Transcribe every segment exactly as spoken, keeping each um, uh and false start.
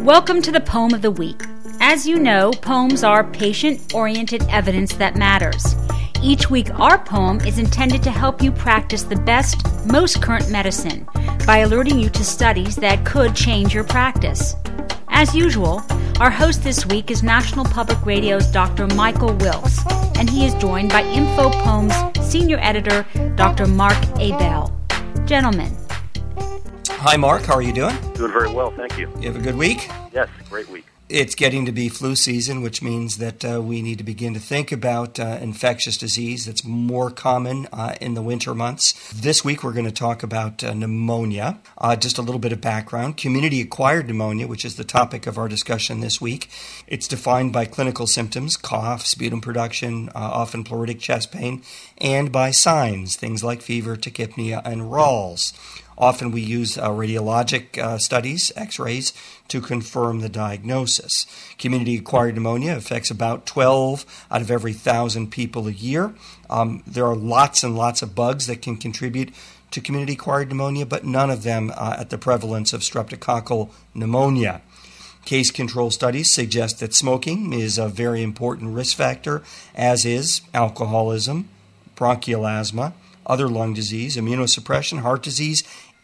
Welcome to the Poem of the Week. As you know, poems are patient-oriented evidence that matters. Each week, our poem is intended to help you practice the best, most current medicine by alerting you to studies that could change your practice. As usual, our host this week is National Public Radio's Doctor Michael Wilkes, and he is joined by Info Poem's senior editor, Doctor Mark Abell. Gentlemen. Hi, Mark. How are you doing? Doing very well, thank you. You have a good week? Yes, great week. It's getting to be flu season, which means that uh, we need to begin to think about uh, infectious disease that's more common uh, in the winter months. This week, we're going to talk about uh, pneumonia. Uh, just a little bit of background. Community-acquired pneumonia, which is the topic of our discussion this week. It's defined by clinical symptoms, cough, sputum production, uh, often pleuritic chest pain, and by signs, things like fever, tachypnea, and ralls. Often we use uh, radiologic uh, studies, x-rays, to confirm the diagnosis. Community-acquired pneumonia affects about twelve out of every one thousand people a year. Um, there are lots and lots of bugs that can contribute to community-acquired pneumonia, but none of them uh, at the prevalence of streptococcal pneumonia. Case control studies suggest that smoking is a very important risk factor, as is alcoholism, bronchial asthma, other lung disease, immunosuppression, heart disease,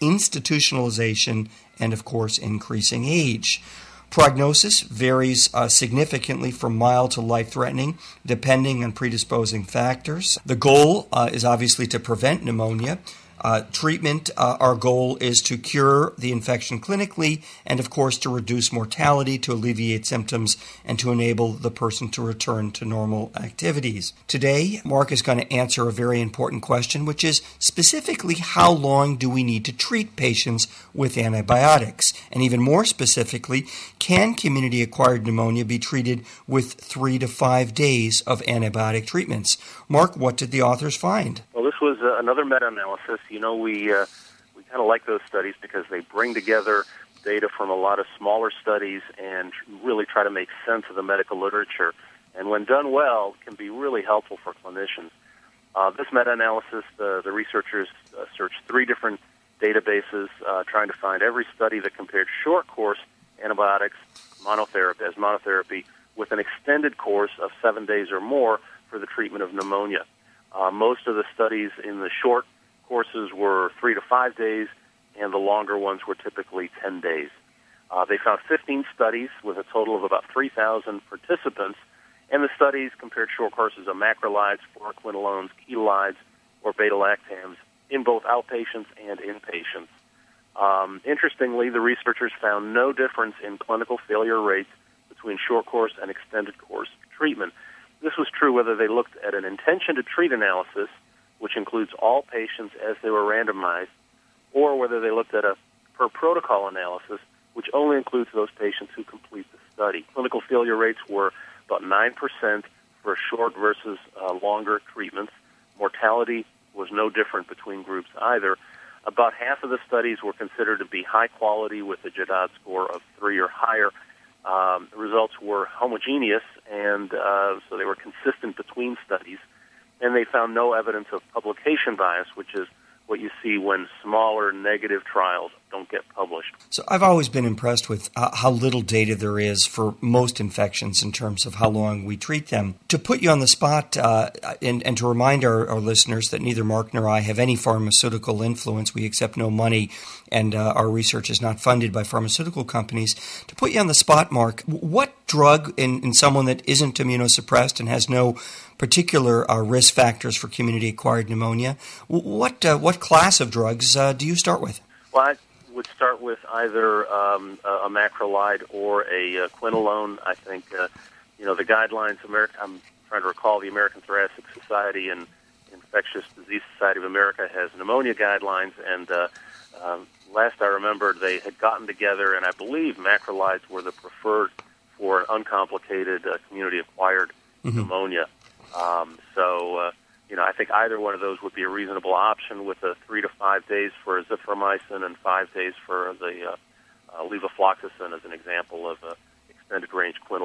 institutionalization, and, of course, increasing age. Prognosis varies uh, significantly from mild to life-threatening, depending on predisposing factors. The goal uh, is obviously to prevent pneumonia. Uh, treatment, uh, our goal is to cure the infection clinically and, of course, to reduce mortality, to alleviate symptoms, and to enable the person to return to normal activities. Today, Mark is going to answer a very important question, which is specifically how long do we need to treat patients with antibiotics? And even more specifically, can community-acquired pneumonia be treated with three to five days of antibiotic treatments? Mark, what did the authors find? Well, this was uh, another meta-analysis. You know, we uh, we kind of like those studies because they bring together data from a lot of smaller studies and really try to make sense of the medical literature. And when done well, can be really helpful for clinicians. Uh, this meta-analysis, the, the researchers uh, searched three different databases uh, trying to find every study that compared short-course antibiotics monotherapy as monotherapy with an extended course of seven days or more for the treatment of pneumonia. Uh, most of the studies in the short courses were three to five days, and the longer ones were typically ten days. Uh, they found fifteen studies with a total of about three thousand participants, and the studies compared short courses of macrolides, fluoroquinolones, ketolides, or beta-lactams in both outpatients and inpatients. Um, interestingly, the researchers found no difference in clinical failure rates between short course and extended course treatment. This was true whether they looked at an intention-to-treat analysis, which includes all patients as they were randomized, or whether they looked at a per-protocol analysis, which only includes those patients who complete the study. Clinical failure rates were about nine percent for short versus uh, longer treatments. Mortality was no different between groups either. About half of the studies were considered to be high quality with a Jadad score of three or higher. Um, the results were homogeneous, and uh, so they were consistent between studies. And they found no evidence of publication bias, which is what you see when smaller negative trials don't get published. So I've always been impressed with uh, how little data there is for most infections in terms of how long we treat them. To put you on the spot uh, and, and to remind our, our listeners that neither Mark nor I have any pharmaceutical influence, we accept no money, and uh, our research is not funded by pharmaceutical companies. To put you on the spot, Mark, what drug in, in someone that isn't immunosuppressed and has no particular uh, risk factors for community-acquired pneumonia, what uh, what class of drugs uh, do you start with? Well, I would start with either um, a macrolide or a uh, quinolone. I think, uh, you know, the guidelines, Ameri- I'm trying to recall the American Thoracic Society and Infectious Disease Society of America has pneumonia guidelines, and uh, um, last I remembered they had gotten together, and I believe macrolides were the preferred for uncomplicated uh, community-acquired mm-hmm. pneumonia. Um, so, uh, you know, I think either one of those would be a reasonable option with a three to five days for azithromycin and five days for the uh, uh, levofloxacin as an example of uh, extended-range quinolone.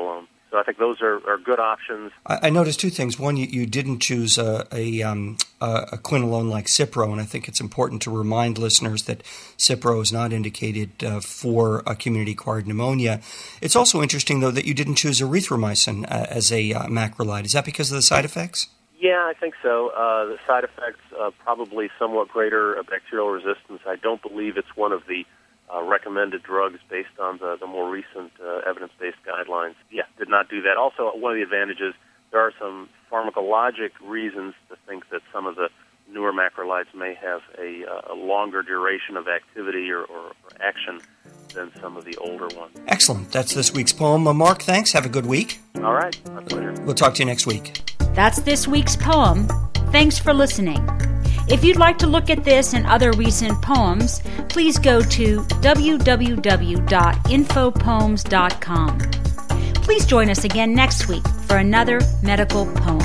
So I think those are, are good options. I, I noticed two things. One, you, you didn't choose a, a, um, a quinolone like Cipro, and I think it's important to remind listeners that Cipro is not indicated uh, for a community-acquired pneumonia. It's also interesting, though, that you didn't choose erythromycin uh, as a uh, macrolide. Is that because of the side effects? Yeah, I think so. Uh, the side effects, uh, probably somewhat greater uh, bacterial resistance. I don't believe it's one of the uh, recommended drugs based on the, the more recent uh, evidence-based guidelines. Yeah, did not do that. Also, one of the advantages, there are some pharmacologic reasons to think that some of the newer macrolides may have a, uh, a longer duration of activity or, or, or action than some of the older ones. Excellent. That's this week's poem. Uh, Mark, thanks. Have a good week. All right. My pleasure. We'll talk to you next week. That's this week's poem. Thanks for listening. If you'd like to look at this and other recent poems, please go to w w w dot info poems dot com. Please join us again next week for another medical poem.